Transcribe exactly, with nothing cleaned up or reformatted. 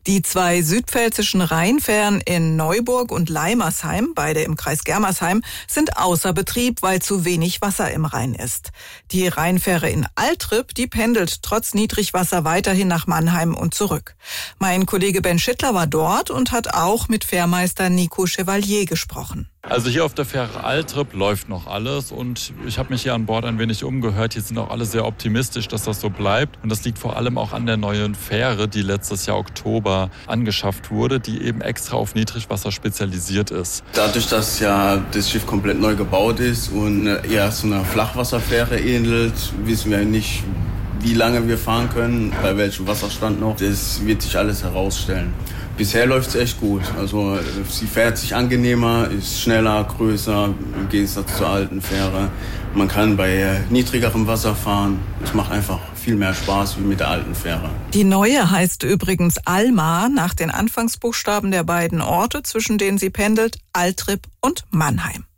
Die zwei südpfälzischen Rheinfähren in Neuburg und Leimersheim, beide im Kreis Germersheim, sind außer Betrieb, weil zu wenig Wasser im Rhein ist. Die Rheinfähre in Altrip, die pendelt trotz Niedrigwasser weiterhin nach Mannheim und zurück. Mein Kollege Ben Schittler war dort und hat auch mit Fährmeister Nico Chevalier gesprochen. Also hier auf der Fähre Altrip läuft noch alles und ich habe mich hier an Bord ein wenig umgehört. Hier sind auch alle sehr optimistisch, dass das so bleibt. Und das liegt vor allem auch an der neuen Fähre, die letztes Jahr Oktober angeschafft wurde, die eben extra auf Niedrigwasser spezialisiert ist. Dadurch, dass ja das Schiff komplett neu gebaut ist und eher so einer Flachwasserfähre ähnelt, wissen wir nicht, wie lange wir fahren können, bei welchem Wasserstand noch. Das wird sich alles herausstellen. Bisher läuft es echt gut. Also sie fährt sich angenehmer, ist schneller, größer im Gegensatz zur alten Fähre. Man kann bei niedrigerem Wasser fahren. Es macht einfach viel mehr Spaß wie mit der alten Fähre. Die neue heißt übrigens Alma, nach den Anfangsbuchstaben der beiden Orte, zwischen denen sie pendelt, Altrip und Mannheim.